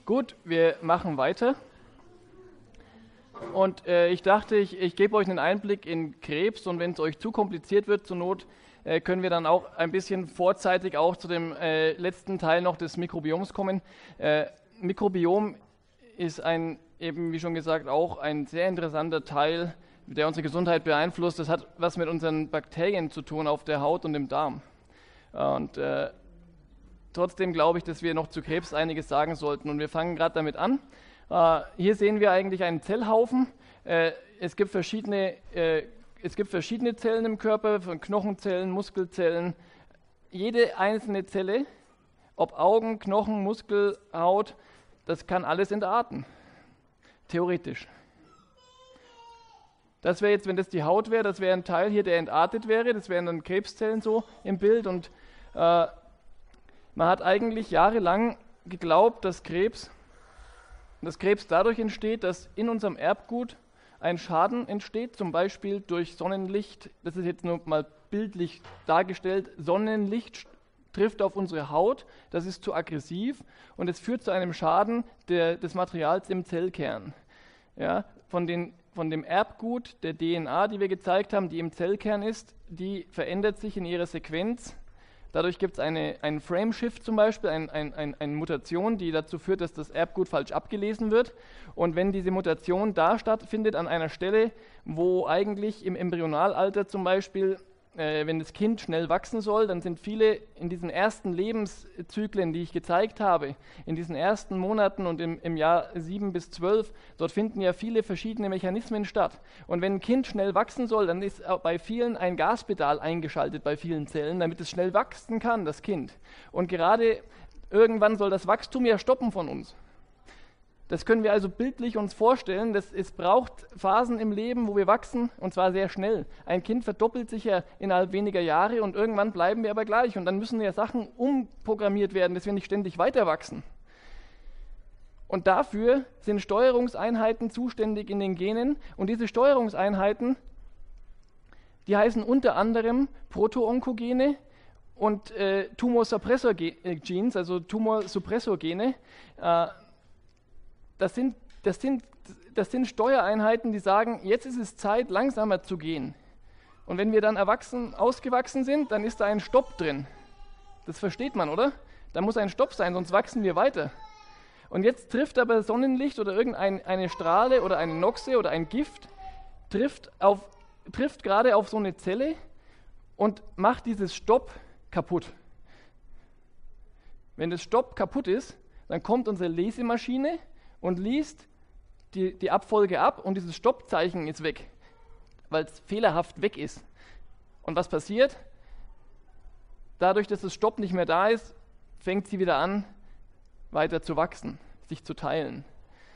Gut, wir machen weiter. Und ich dachte, ich gebe euch einen Einblick in Krebs und wenn es euch zu kompliziert wird, zur Not, können wir dann auch ein bisschen vorzeitig auch zu dem letzten Teil noch des Mikrobioms kommen. Mikrobiom ist eben wie schon gesagt, auch ein sehr interessanter Teil, der unsere Gesundheit beeinflusst. Das hat was mit unseren Bakterien zu tun auf der Haut und im Darm. Und trotzdem glaube ich, dass wir noch zu Krebs einiges sagen sollten. Und wir fangen gerade damit an. Hier sehen wir eigentlich einen Zellhaufen. Es gibt verschiedene Zellen im Körper, von Knochenzellen, Muskelzellen. Jede einzelne Zelle, ob Augen, Knochen, Muskel, Haut, das kann alles entarten. Theoretisch. Das wäre jetzt, wenn das die Haut wäre, das wäre ein Teil hier, der entartet wäre. Das wären dann Krebszellen so im Bild. Und man hat eigentlich jahrelang geglaubt, dass Krebs dadurch entsteht, dass in unserem Erbgut ein Schaden entsteht, zum Beispiel durch Sonnenlicht. Das ist jetzt nur mal bildlich dargestellt. Sonnenlicht trifft auf unsere Haut, das ist zu aggressiv und es führt zu einem Schaden des Materials im Zellkern. Ja, von dem Erbgut der DNA, die wir gezeigt haben, die im Zellkern ist, die verändert sich in ihrer Sequenz. Dadurch gibt es einen Frame-Shift zum Beispiel, eine Mutation, die dazu führt, dass das Erbgut falsch abgelesen wird. Und wenn diese Mutation da stattfindet, an einer Stelle, wo eigentlich im Embryonalalter zum Beispiel, wenn das Kind schnell wachsen soll, dann sind viele in diesen ersten Lebenszyklen, die ich gezeigt habe, in diesen ersten Monaten und im Jahr 7 bis 12, dort finden ja viele verschiedene Mechanismen statt. Und wenn ein Kind schnell wachsen soll, dann ist bei vielen ein Gaspedal eingeschaltet, bei vielen Zellen, damit es schnell wachsen kann, das Kind. Und gerade irgendwann soll das Wachstum ja stoppen von uns. Das können wir also bildlich uns vorstellen, es braucht Phasen im Leben, wo wir wachsen, und zwar sehr schnell. Ein Kind verdoppelt sich ja innerhalb weniger Jahre und irgendwann bleiben wir aber gleich. Und dann müssen ja Sachen umprogrammiert werden, dass wir nicht ständig weiter wachsen. Und dafür sind Steuerungseinheiten zuständig in den Genen. Und diese Steuerungseinheiten, die heißen unter anderem Proto-Onkogene und Tumor-Suppressor-Genes, also Tumor-Suppressor-Gene. Das sind Steuereinheiten, die sagen, jetzt ist es Zeit, langsamer zu gehen. Und wenn wir dann ausgewachsen sind, dann ist da ein Stopp drin. Das versteht man, oder? Da muss ein Stopp sein, sonst wachsen wir weiter. Und jetzt trifft aber Sonnenlicht oder irgendeine Strahle oder eine Noxe oder ein Gift, trifft gerade auf so eine Zelle und macht dieses Stopp kaputt. Wenn das Stopp kaputt ist, dann kommt unsere Lesemaschine und liest die Abfolge ab und dieses Stoppzeichen ist weg, weil es fehlerhaft weg ist. Und was passiert? Dadurch, dass das Stopp nicht mehr da ist, fängt sie wieder an, weiter zu wachsen, sich zu teilen.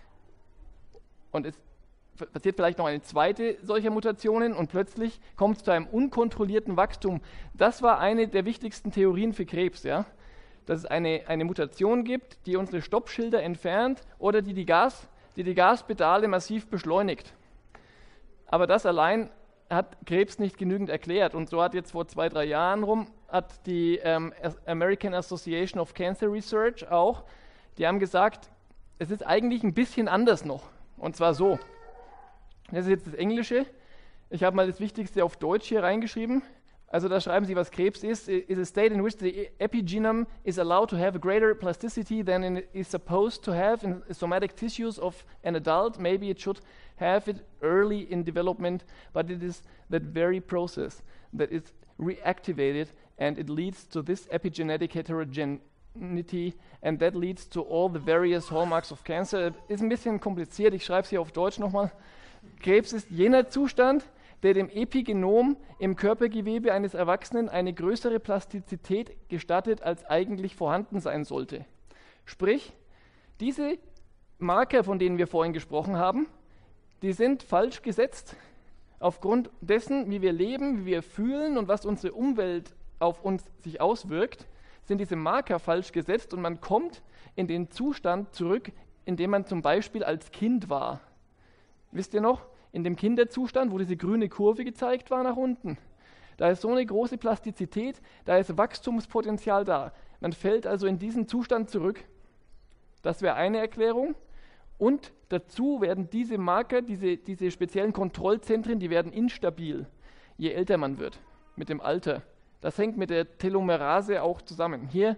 Und es passiert vielleicht noch eine zweite solcher Mutationen und plötzlich kommt es zu einem unkontrollierten Wachstum. Das war eine der wichtigsten Theorien für Krebs, ja? Dass es eine Mutation gibt, die unsere Stoppschilder entfernt oder die Gaspedale massiv beschleunigt. Aber das allein hat Krebs nicht genügend erklärt. Und so hat jetzt vor 2-3 Jahren hat die American Association of Cancer Research auch, die haben gesagt, es ist eigentlich ein bisschen anders noch. Und zwar so. Das ist jetzt das Englische. Ich habe mal das Wichtigste auf Deutsch hier reingeschrieben. Also da schreiben sie, was Krebs ist a state in which the epigenome is allowed to have a greater plasticity than it is supposed to have in somatic tissues of an adult. Maybe it should have it early in development, but it is that very process that is reactivated and it leads to this epigenetic heterogeneity and that leads to all the various hallmarks of cancer. Ist ein bisschen kompliziert, ich schreibe es hier auf Deutsch nochmal. Krebs ist jener Zustand, der dem Epigenom im Körpergewebe eines Erwachsenen eine größere Plastizität gestattet, als eigentlich vorhanden sein sollte. Sprich, diese Marker, von denen wir vorhin gesprochen haben, die sind falsch gesetzt. Aufgrund dessen, wie wir leben, wie wir fühlen und was unsere Umwelt auf uns sich auswirkt, sind diese Marker falsch gesetzt und man kommt in den Zustand zurück, in dem man zum Beispiel als Kind war. Wisst ihr noch? In dem Kinderzustand, wo diese grüne Kurve gezeigt war nach unten. Da ist so eine große Plastizität, da ist Wachstumspotenzial da. Man fällt also in diesen Zustand zurück. Das wäre eine Erklärung. Und dazu werden diese Marker, diese speziellen Kontrollzentren, die werden instabil, je älter man wird, mit dem Alter. Das hängt mit der Telomerase auch zusammen. Hier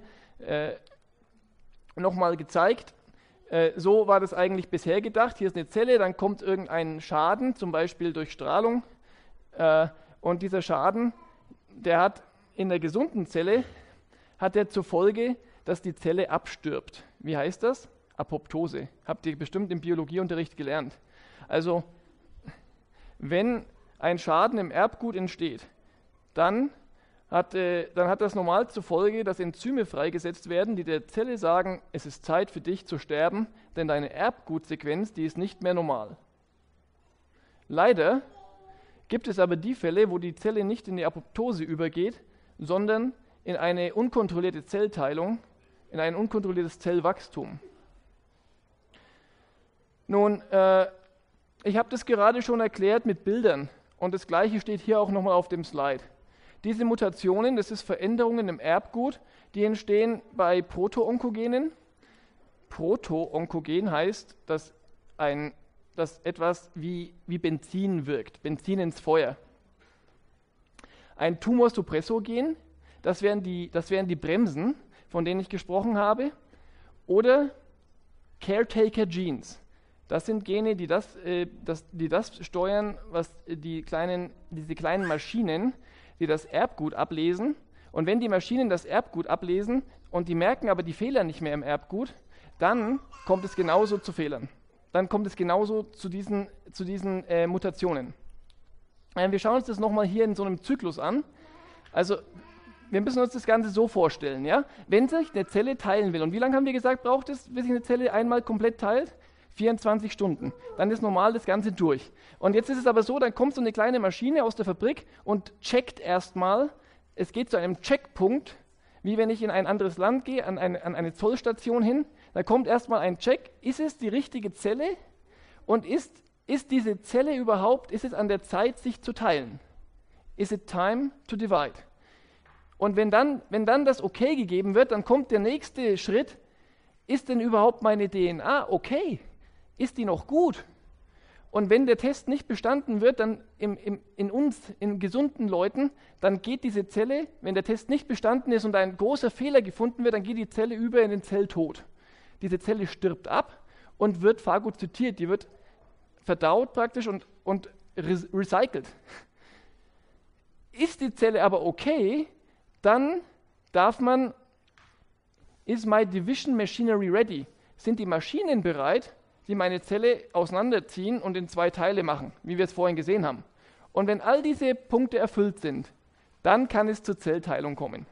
nochmal gezeigt, so war das eigentlich bisher gedacht. Hier ist eine Zelle, dann kommt irgendein Schaden, zum Beispiel durch Strahlung. Und dieser Schaden, der hat in der gesunden Zelle, hat der zur Folge, dass die Zelle abstirbt. Wie heißt das? Apoptose. Habt ihr bestimmt im Biologieunterricht gelernt. Also, wenn ein Schaden im Erbgut entsteht, dann hat das normal zur Folge, dass Enzyme freigesetzt werden, die der Zelle sagen, es ist Zeit für dich zu sterben, denn deine Erbgutsequenz, die ist nicht mehr normal. Leider gibt es aber die Fälle, wo die Zelle nicht in die Apoptose übergeht, sondern in eine unkontrollierte Zellteilung, in ein unkontrolliertes Zellwachstum. Nun, ich habe das gerade schon erklärt mit Bildern und das Gleiche steht hier auch nochmal auf dem Slide. Diese Mutationen, das ist Veränderungen im Erbgut, die entstehen bei Proto-Onkogenen. Proto-Onkogen heißt, dass etwas wie Benzin wirkt, Benzin ins Feuer. Ein Tumorsuppressorgen, das wären die Bremsen, von denen ich gesprochen habe, oder Caretaker-Genes. Das sind Gene, die das steuern, was diese kleinen Maschinen, die das Erbgut ablesen. Und wenn die Maschinen das Erbgut ablesen und die merken aber die Fehler nicht mehr im Erbgut, dann kommt es genauso zu Fehlern. Dann kommt es genauso zu diesen Mutationen. Wir schauen uns das nochmal hier in so einem Zyklus an. Also wir müssen uns das Ganze so vorstellen. Ja? Wenn sich eine Zelle teilen will, und wie lange haben wir gesagt, braucht es, bis sich eine Zelle einmal komplett teilt? 24 Stunden. Dann ist normal das Ganze durch. Und jetzt ist es aber so, dann kommt so eine kleine Maschine aus der Fabrik und checkt erstmal, es geht zu einem Checkpunkt, wie wenn ich in ein anderes Land gehe, an eine Zollstation hin, da kommt erstmal ein Check, ist es die richtige Zelle und ist diese Zelle überhaupt, ist es an der Zeit, sich zu teilen? Is it time to divide? Und wenn dann das Okay gegeben wird, dann kommt der nächste Schritt, ist denn überhaupt meine DNA okay? Ist die noch gut? Und wenn der Test nicht bestanden wird, dann in gesunden Leuten, dann geht diese Zelle, wenn der Test nicht bestanden ist und ein großer Fehler gefunden wird, dann geht die Zelle über in den Zelltod. Diese Zelle stirbt ab und wird phagozytiert, die wird verdaut praktisch und recycelt. Ist die Zelle aber okay, dann is my division machinery ready? Sind die Maschinen bereit, die meine Zelle auseinanderziehen und in zwei Teile machen, wie wir es vorhin gesehen haben? Und wenn all diese Punkte erfüllt sind, dann kann es zur Zellteilung kommen.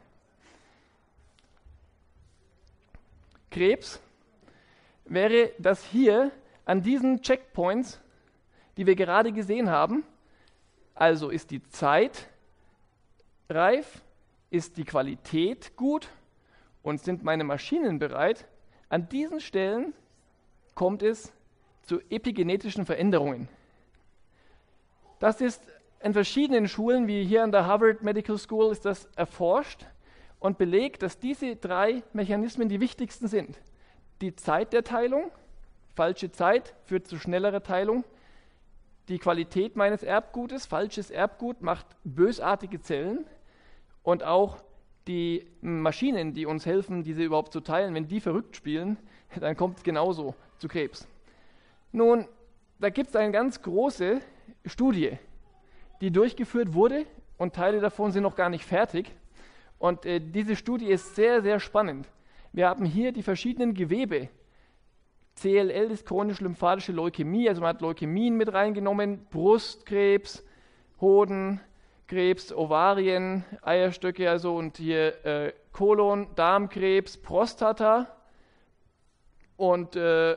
Krebs wäre das hier an diesen Checkpoints, die wir gerade gesehen haben. Also ist die Zeit reif, ist die Qualität gut und sind meine Maschinen bereit? An diesen Stellen kommt es zu epigenetischen Veränderungen. Das ist in verschiedenen Schulen, wie hier an der Harvard Medical School, ist das erforscht und belegt, dass diese drei Mechanismen die wichtigsten sind. Die Zeit der Teilung, falsche Zeit führt zu schnellerer Teilung. Die Qualität meines Erbgutes, falsches Erbgut macht bösartige Zellen. Und auch die Maschinen, die uns helfen, diese überhaupt zu teilen, wenn die verrückt spielen, dann kommt es genauso zu Krebs. Nun, da gibt es eine ganz große Studie, die durchgeführt wurde und Teile davon sind noch gar nicht fertig. Und diese Studie ist sehr, sehr spannend. Wir haben hier die verschiedenen Gewebe. CLL ist chronisch-lymphatische Leukämie, also man hat Leukämien mit reingenommen, Brustkrebs, Hodenkrebs, Ovarien, Eierstöcke, also und hier Kolon, Darmkrebs, Prostata und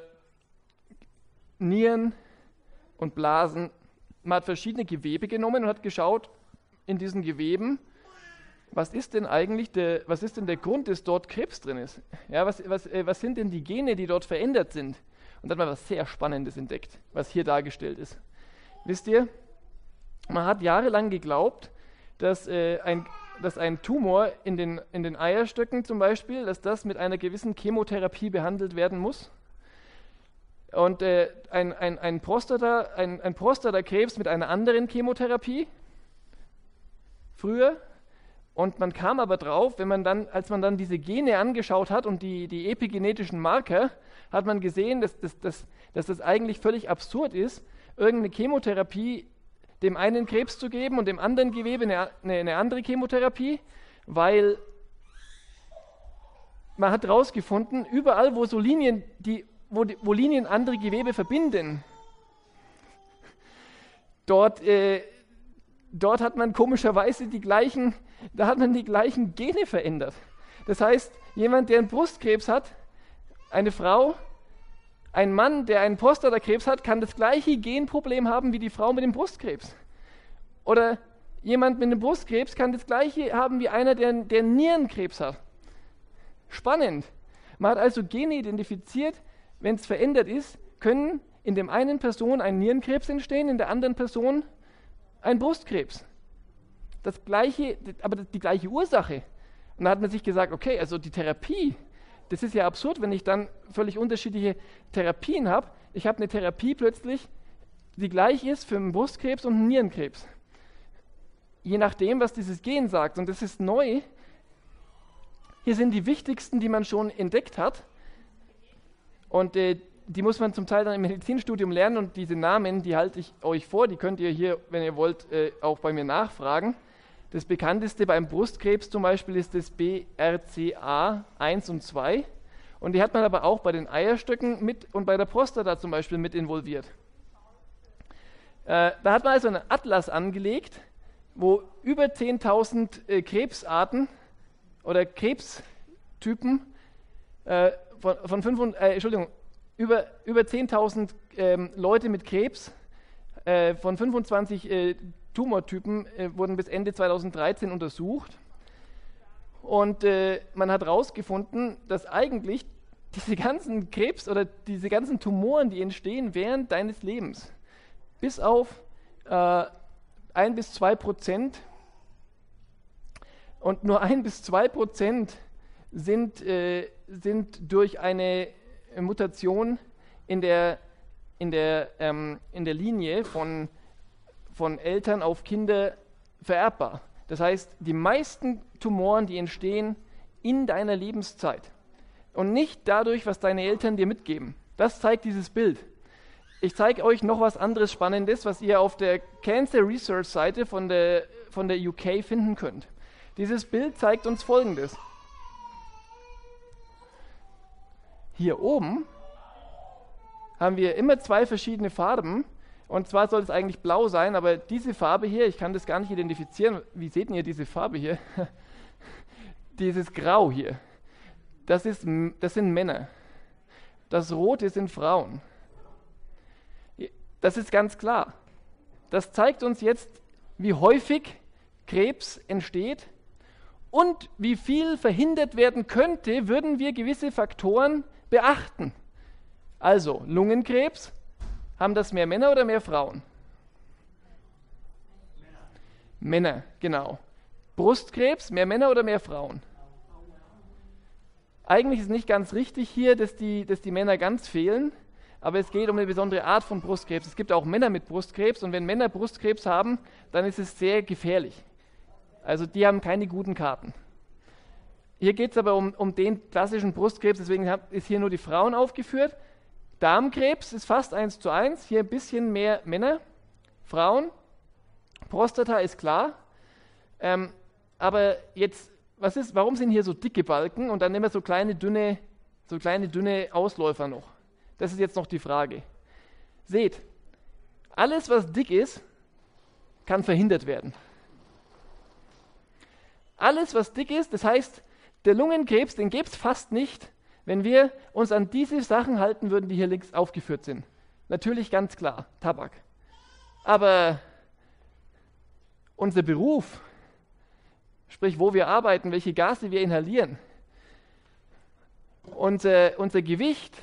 Nieren und Blasen. Man hat verschiedene Gewebe genommen und hat geschaut in diesen Geweben, was ist denn der Grund, dass dort Krebs drin ist? Ja, was sind denn die Gene, die dort verändert sind? Und dann hat man was sehr Spannendes entdeckt, was hier dargestellt ist. Wisst ihr, man hat jahrelang geglaubt, dass dass ein Tumor in den Eierstöcken zum Beispiel, dass das mit einer gewissen Chemotherapie behandelt werden muss. Und ein Prostatakrebs mit einer anderen Chemotherapie früher. Und man kam aber drauf, als man dann diese Gene angeschaut hat und die epigenetischen Marker, hat man gesehen, dass das eigentlich völlig absurd ist, irgendeine Chemotherapie dem einen Krebs zu geben und dem anderen Gewebe eine andere Chemotherapie, weil man hat herausgefunden, überall, wo so Linien, wo Linien andere Gewebe verbinden, dort hat man komischerweise die gleichen Gene verändert. Das heißt, jemand, der einen Brustkrebs hat, eine Frau, ein Mann, der einen Prostatakrebs hat, kann das gleiche Genproblem haben wie die Frau mit dem Brustkrebs. Oder jemand mit einem Brustkrebs kann das gleiche haben wie einer, der einen Nierenkrebs hat. Spannend. Man hat also Gene identifiziert, wenn es verändert ist, können in dem einen Person ein Nierenkrebs entstehen, in der anderen Person ein Brustkrebs. Das gleiche, aber die gleiche Ursache. Und da hat man sich gesagt, okay, also die Therapie, das ist ja absurd, wenn ich dann völlig unterschiedliche Therapien habe. Ich habe eine Therapie plötzlich, die gleich ist für einen Brustkrebs und einen Nierenkrebs. Je nachdem, was dieses Gen sagt. Und das ist neu. Hier sind die wichtigsten, die man schon entdeckt hat. Und die muss man zum Teil dann im Medizinstudium lernen. Und diese Namen, die halte ich euch vor. Die könnt ihr hier, wenn ihr wollt, auch bei mir nachfragen. Das bekannteste beim Brustkrebs zum Beispiel ist das BRCA1 und 2. Und die hat man aber auch bei den Eierstöcken mit und bei der Prostata zum Beispiel mit involviert. Da hat man also einen Atlas angelegt, wo über 10.000 Krebsarten oder Krebstypen über 10.000 Leute mit Krebs von 25 Tumortypen wurden bis Ende 2013 untersucht. Und man hat herausgefunden, dass eigentlich diese ganzen Krebs oder diese ganzen Tumoren, die entstehen während deines Lebens, bis auf 1-2%, und nur 1-2% sind durch eine Mutation in der Linie von Eltern auf Kinder vererbbar. Das heißt, die meisten Tumoren, die entstehen in deiner Lebenszeit und nicht dadurch, was deine Eltern dir mitgeben. Das zeigt dieses Bild. Ich zeige euch noch was anderes Spannendes, was ihr auf der Cancer Research Seite von der UK finden könnt. Dieses Bild zeigt uns Folgendes. Hier oben haben wir immer zwei verschiedene Farben. Und zwar soll es eigentlich blau sein, aber diese Farbe hier, ich kann das gar nicht identifizieren. Wie seht ihr diese Farbe hier? Dieses Grau hier, das sind Männer. Das Rote sind Frauen. Das ist ganz klar. Das zeigt uns jetzt, wie häufig Krebs entsteht und wie viel verhindert werden könnte, würden wir gewisse Faktoren beachten. Also Lungenkrebs, haben das mehr Männer oder mehr Frauen? Männer, genau. Brustkrebs, mehr Männer oder mehr Frauen? Eigentlich ist nicht ganz richtig hier, dass die Männer ganz fehlen, aber es geht um eine besondere Art von Brustkrebs. Es gibt auch Männer mit Brustkrebs und wenn Männer Brustkrebs haben, dann ist es sehr gefährlich. Also die haben keine guten Karten. Hier geht es aber um den klassischen Brustkrebs, deswegen ist hier nur die Frauen aufgeführt. Darmkrebs ist fast 1:1, hier ein bisschen mehr Männer, Frauen. Prostata ist klar. Aber jetzt, warum sind hier so dicke Balken und dann immer so kleine, dünne Ausläufer noch? Das ist jetzt noch die Frage. Seht, alles, was dick ist, kann verhindert werden. Alles, was dick ist, das heißt, der Lungenkrebs, den gäbe es fast nicht, wenn wir uns an diese Sachen halten würden, die hier links aufgeführt sind. Natürlich ganz klar, Tabak. Aber unser Beruf, sprich wo wir arbeiten, welche Gase wir inhalieren, unser Gewicht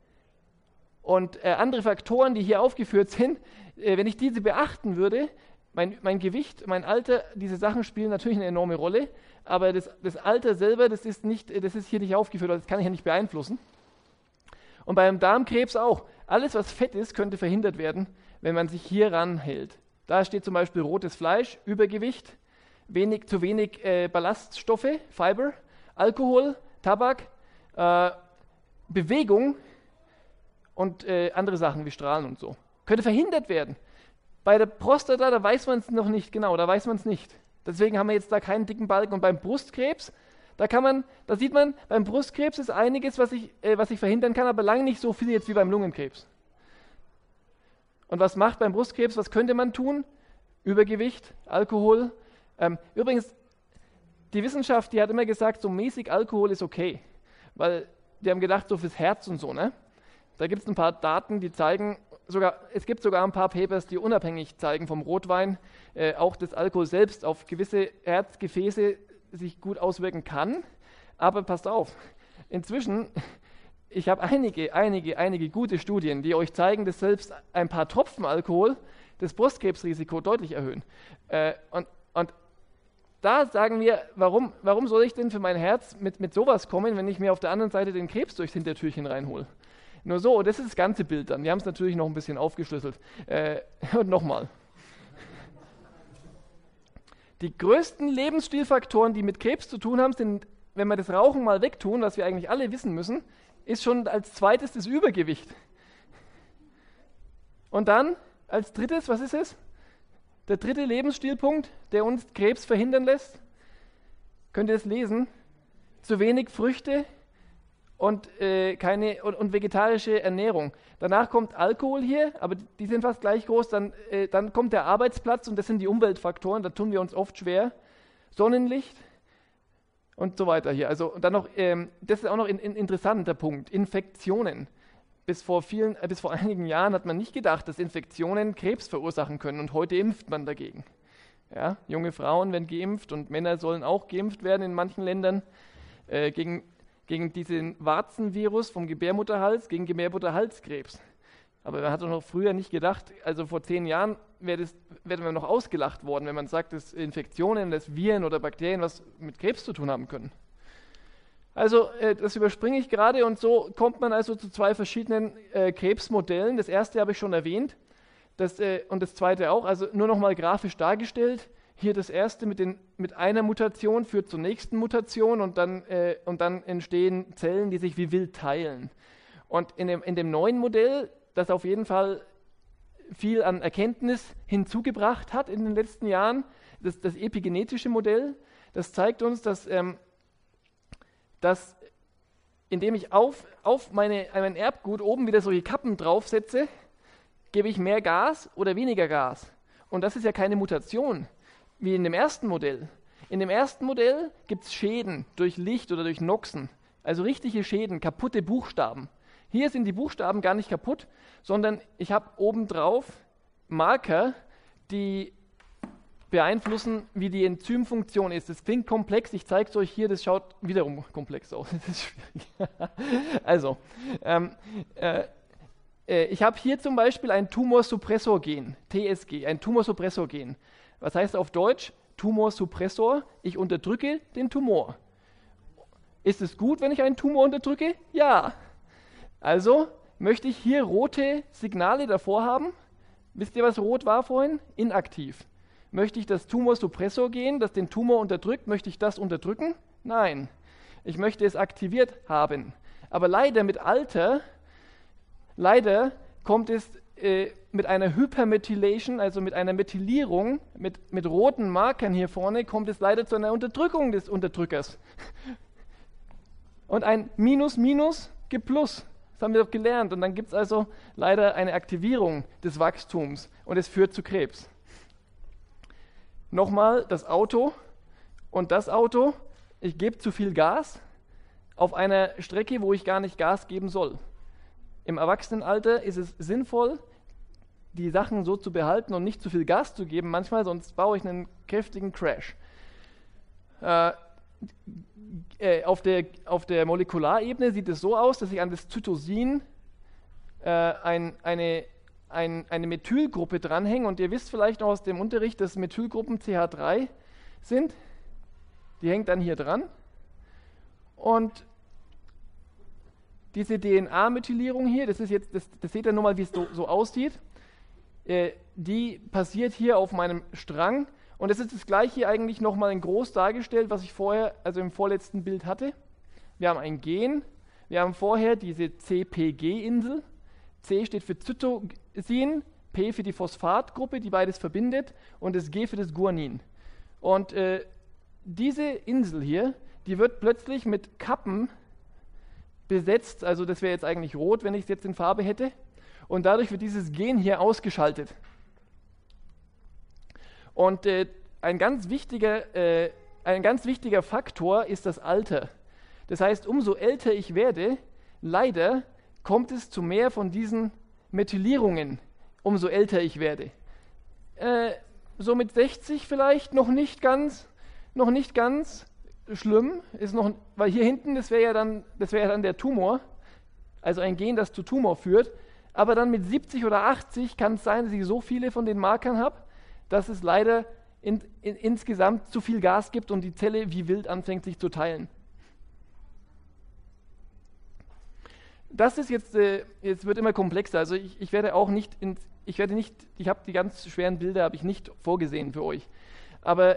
und andere Faktoren, die hier aufgeführt sind, wenn ich diese beachten würde, mein Gewicht, mein Alter, diese Sachen spielen natürlich eine enorme Rolle, aber das Alter selber, das ist hier nicht aufgeführt, das kann ich ja nicht beeinflussen. Und beim Darmkrebs auch. Alles, was Fett ist, könnte verhindert werden, wenn man sich hier ranhält. Da steht zum Beispiel rotes Fleisch, Übergewicht, zu wenig Ballaststoffe, Fiber, Alkohol, Tabak, Bewegung und andere Sachen wie Strahlen und so. Könnte verhindert werden. Bei der Prostata, da weiß man es noch nicht genau, da weiß man es nicht. Deswegen haben wir jetzt da keinen dicken Balken. Und beim Brustkrebs, da sieht man, beim Brustkrebs ist einiges, was ich verhindern kann, aber lange nicht so viel jetzt wie beim Lungenkrebs. Und was macht beim Brustkrebs, was könnte man tun? Übergewicht, Alkohol. Übrigens, die Wissenschaft, die hat immer gesagt, so mäßig Alkohol ist okay. Weil die haben gedacht, so fürs Herz und so, ne? Da gibt es ein paar Daten, die zeigen, es gibt sogar ein paar Papers, die unabhängig zeigen vom Rotwein, auch das Alkohol selbst auf gewisse Herzgefäße sich gut auswirken kann. Aber passt auf, inzwischen, ich habe einige gute Studien, die euch zeigen, dass selbst ein paar Tropfen Alkohol das Brustkrebsrisiko deutlich erhöhen. Und da sagen wir, warum soll ich denn für mein Herz mit sowas kommen, wenn ich mir auf der anderen Seite den Krebs durchs Hintertürchen reinhole? Nur so, das ist das ganze Bild dann. Wir haben es natürlich noch ein bisschen aufgeschlüsselt. Und nochmal. Die größten Lebensstilfaktoren, die mit Krebs zu tun haben, sind, wenn wir das Rauchen mal wegtun, was wir eigentlich alle wissen müssen, ist schon als zweites das Übergewicht. Und dann als drittes, was ist es? Der dritte Lebensstilpunkt, der uns Krebs verhindern lässt. Könnt ihr das lesen? Zu wenig Früchte und vegetarische Ernährung. Danach kommt Alkohol hier, aber die sind fast gleich groß. Dann kommt der Arbeitsplatz und das sind die Umweltfaktoren, da tun wir uns oft schwer. Sonnenlicht und so weiter hier. Also dann noch, das ist auch noch ein interessanter Punkt, Infektionen. Bis vor einigen Jahren hat man nicht gedacht, dass Infektionen Krebs verursachen können und heute impft man dagegen. Ja, junge Frauen werden geimpft und Männer sollen auch geimpft werden in manchen Ländern gegen diesen Warzenvirus vom Gebärmutterhals, gegen Gebärmutterhalskrebs. Aber man hat doch noch früher nicht gedacht, also vor 10 Jahren wäre man noch ausgelacht worden, wenn man sagt, dass Infektionen, dass Viren oder Bakterien was mit Krebs zu tun haben können. Also das überspringe ich gerade und so kommt man also zu 2 verschiedenen Krebsmodellen. Das erste habe ich schon erwähnt und das zweite auch, also nur noch mal grafisch dargestellt. Hier das erste mit einer Mutation führt zur nächsten Mutation und dann entstehen Zellen, die sich wie wild teilen. Und in dem neuen Modell, das auf jeden Fall viel an Erkenntnis hinzugebracht hat in den letzten Jahren, das epigenetische Modell, das zeigt uns, dass indem ich auf mein Erbgut oben wieder solche Kappen draufsetze, gebe ich mehr Gas oder weniger Gas. Und das ist ja keine Mutation, wie in dem ersten Modell. In dem ersten Modell gibt es Schäden durch Licht oder durch Noxen, also richtige Schäden, kaputte Buchstaben. Hier sind die Buchstaben gar nicht kaputt, sondern ich habe obendrauf Marker, die beeinflussen, wie die Enzymfunktion ist. Das klingt komplex, ich zeige es euch hier, das schaut wiederum komplex aus. Das ist schwierig. Also, ich habe hier zum Beispiel ein Tumorsuppressorgen, TSG, ein Tumorsuppressorgen. Was heißt auf Deutsch? Tumorsuppressor, ich unterdrücke den Tumor. Ist es gut, wenn ich einen Tumor unterdrücke? Ja. Also möchte ich hier rote Signale davor haben. Wisst ihr, was rot war vorhin? Inaktiv. Möchte ich das Tumorsuppressorgen, das den Tumor unterdrückt, möchte ich das unterdrücken? Nein. Ich möchte es aktiviert haben. Aber leider mit Alter, kommt es mit einer Hypermethylation, also mit einer Methylierung, mit roten Markern hier vorne, kommt es leider zu einer Unterdrückung des Unterdrückers. Und ein Minus gibt Plus. Das haben wir doch gelernt. Und dann gibt es also leider eine Aktivierung des Wachstums und es führt zu Krebs. Nochmal das Auto und das Auto. Ich gebe zu viel Gas auf einer Strecke, wo ich gar nicht Gas geben soll. Im Erwachsenenalter ist es sinnvoll, die Sachen so zu behalten und nicht zu viel Gas zu geben manchmal, sonst baue ich einen kräftigen Crash. Auf der Molekularebene sieht es so aus, dass ich an das Zytosin eine eine Methylgruppe dranhängen und ihr wisst vielleicht noch aus dem Unterricht, dass Methylgruppen CH3 sind. Die hängt dann hier dran und diese DNA-Methylierung hier, das seht ihr nur mal, wie es so aussieht, die passiert hier auf meinem Strang und das ist das gleiche eigentlich nochmal in groß dargestellt, was ich vorher, also im vorletzten Bild hatte. Wir haben ein Gen, wir haben vorher diese CpG-Insel, C steht für Cytosin, P für die Phosphatgruppe, die beides verbindet und das G für das Guanin. Und diese Insel hier, die wird plötzlich mit Kappen besetzt, also das wäre jetzt eigentlich rot, wenn ich es jetzt in Farbe hätte, und dadurch wird dieses Gen hier ausgeschaltet. Und ein ganz wichtiger Faktor ist das Alter. Das heißt, umso älter ich werde, leider kommt es zu mehr von diesen Methylierungen, umso älter ich werde. So mit 60 vielleicht noch nicht ganz schlimm, ist noch, weil hier hinten, das wäre ja dann der Tumor, also ein Gen, das zu Tumor führt, aber dann mit 70 oder 80 kann es sein, dass ich so viele von den Markern habe, dass es leider insgesamt zu viel Gas gibt und die Zelle wie wild anfängt sich zu teilen. Das ist jetzt wird immer komplexer, also ich habe die ganz schweren Bilder habe ich nicht vorgesehen für euch, aber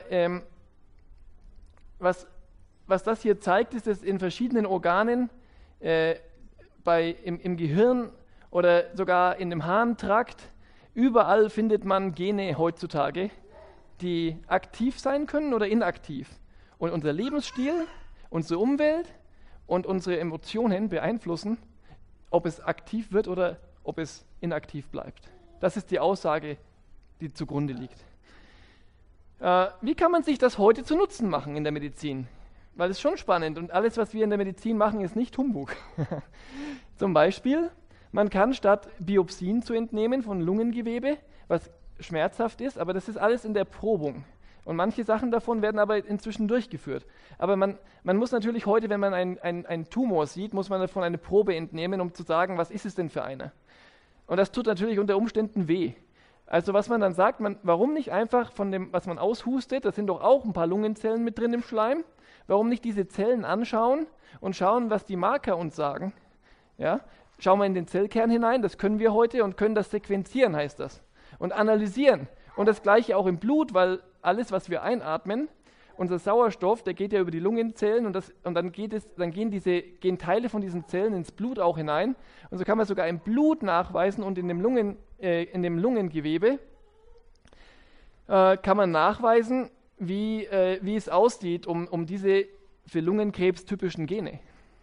was das hier zeigt, ist, dass in verschiedenen Organen, im Gehirn oder sogar in dem Harntrakt, überall findet man Gene heutzutage, die aktiv sein können oder inaktiv. Und unser Lebensstil, unsere Umwelt und unsere Emotionen beeinflussen, ob es aktiv wird oder ob es inaktiv bleibt. Das ist die Aussage, die zugrunde liegt. Wie kann man sich das heute zu Nutzen machen in der Medizin? Weil es ist schon spannend und alles, was wir in der Medizin machen, ist nicht Humbug. Zum Beispiel, man kann statt Biopsien zu entnehmen von Lungengewebe, was schmerzhaft ist, aber das ist alles in der Probung. Und manche Sachen davon werden aber inzwischen durchgeführt. Aber man muss natürlich heute, wenn man einen Tumor sieht, muss man davon eine Probe entnehmen, um zu sagen, was ist es denn für einer? Und das tut natürlich unter Umständen weh. Also was man dann sagt, warum nicht einfach von dem, was man aushustet, da sind doch auch ein paar Lungenzellen mit drin im Schleim, warum nicht diese Zellen anschauen und schauen, was die Marker uns sagen? Ja? Schauen wir in den Zellkern hinein, das können wir heute und können das sequenzieren, heißt das. Und analysieren. Und das Gleiche auch im Blut, weil alles, was wir einatmen, unser Sauerstoff, der geht ja über die Lungenzellen und dann gehen Teile von diesen Zellen ins Blut auch hinein. Und so kann man sogar im Blut nachweisen und in dem Lungengewebe kann man nachweisen, wie es aussieht um diese für Lungenkrebs typischen Gene.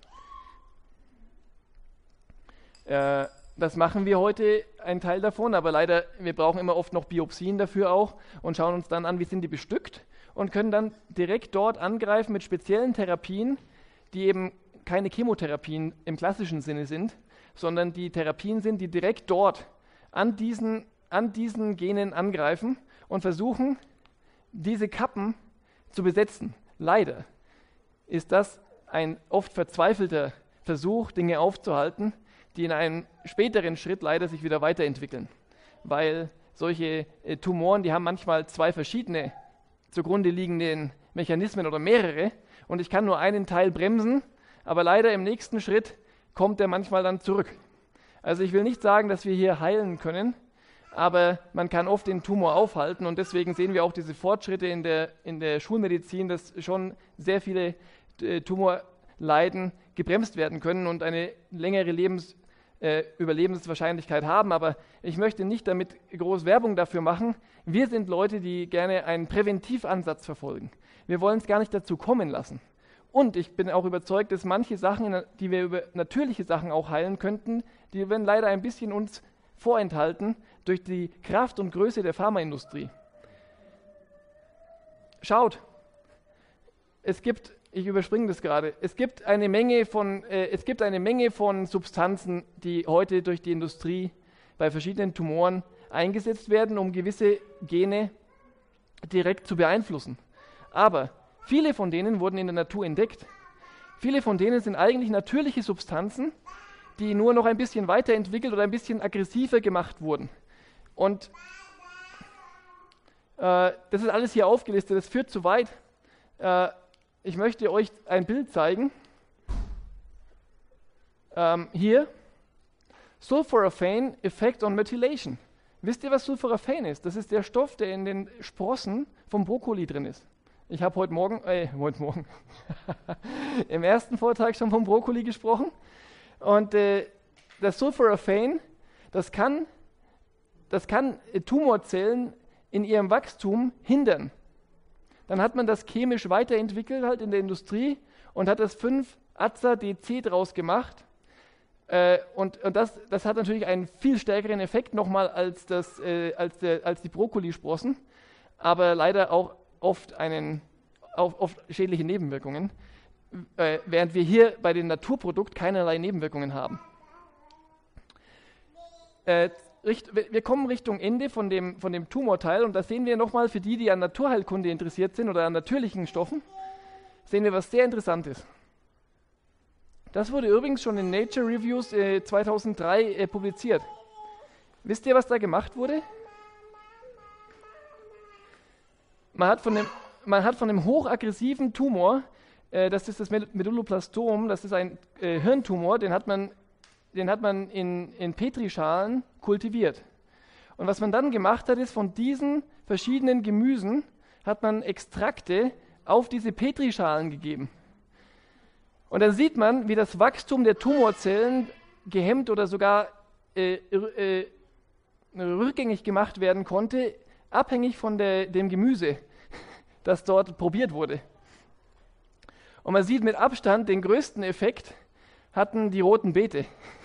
Das machen wir heute, ein Teil davon, aber leider, wir brauchen immer oft noch Biopsien dafür auch und schauen uns dann an, wie sind die bestückt und können dann direkt dort angreifen mit speziellen Therapien, die eben keine Chemotherapien im klassischen Sinne sind, sondern die Therapien sind, die direkt dort an diesen Genen angreifen und versuchen, diese Kappen zu besetzen. Leider ist das ein oft verzweifelter Versuch, Dinge aufzuhalten, die in einem späteren Schritt leider sich wieder weiterentwickeln. Weil solche Tumoren, die haben manchmal zwei verschiedene zugrunde liegenden Mechanismen oder mehrere und ich kann nur einen Teil bremsen, aber leider im nächsten Schritt kommt der manchmal dann zurück. Also ich will nicht sagen, dass wir hier heilen können, aber man kann oft den Tumor aufhalten und deswegen sehen wir auch diese Fortschritte in der Schulmedizin, dass schon sehr viele Tumorleiden gebremst werden können und eine längere Überlebenswahrscheinlichkeit haben, aber ich möchte nicht damit groß Werbung dafür machen. Wir sind Leute, die gerne einen Präventivansatz verfolgen. Wir wollen es gar nicht dazu kommen lassen. Und ich bin auch überzeugt, dass manche Sachen, die wir über natürliche Sachen auch heilen könnten, die werden leider ein bisschen uns vorenthalten durch die Kraft und Größe der Pharmaindustrie. Schaut, ich überspringe das gerade. Es gibt eine Menge von Substanzen, die heute durch die Industrie bei verschiedenen Tumoren eingesetzt werden, um gewisse Gene direkt zu beeinflussen. Aber viele von denen wurden in der Natur entdeckt. Viele von denen sind eigentlich natürliche Substanzen, die nur noch ein bisschen weiterentwickelt oder ein bisschen aggressiver gemacht wurden. Und das ist alles hier aufgelistet, das führt zu weit. Ich möchte euch ein Bild zeigen. Hier, Sulforaphane Effect on Methylation. Wisst ihr, was Sulforaphane ist? Das ist der Stoff, der in den Sprossen vom Brokkoli drin ist. Ich habe heute Morgen, im ersten Vortrag schon vom Brokkoli gesprochen. Und das Sulforaphane, das kann Tumorzellen in ihrem Wachstum hindern. Dann hat man das chemisch weiterentwickelt halt in der Industrie und hat das 5-AZA-DC draus gemacht. Und das hat natürlich einen viel stärkeren Effekt nochmal als die Brokkolisprossen, aber leider auch oft schädliche Nebenwirkungen, während wir hier bei dem Naturprodukt keinerlei Nebenwirkungen haben. Wir kommen Richtung Ende von dem Tumorteil und da sehen wir nochmal für die an Naturheilkunde interessiert sind oder an natürlichen Stoffen, sehen wir was sehr Interessantes. Das wurde übrigens schon in Nature Reviews 2003 publiziert. Wisst ihr, was da gemacht wurde? Man hat von einem hochaggressiven Tumor, das ist das Medulloblastom, das ist ein Hirntumor, den hat man in Petrischalen kultiviert. Und was man dann gemacht hat, ist von diesen verschiedenen Gemüsen hat man Extrakte auf diese Petrischalen gegeben. Und dann sieht man, wie das Wachstum der Tumorzellen gehemmt oder sogar rückgängig gemacht werden konnte, abhängig von dem Gemüse, das dort probiert wurde. Und man sieht mit Abstand, den größten Effekt hatten die roten Beete.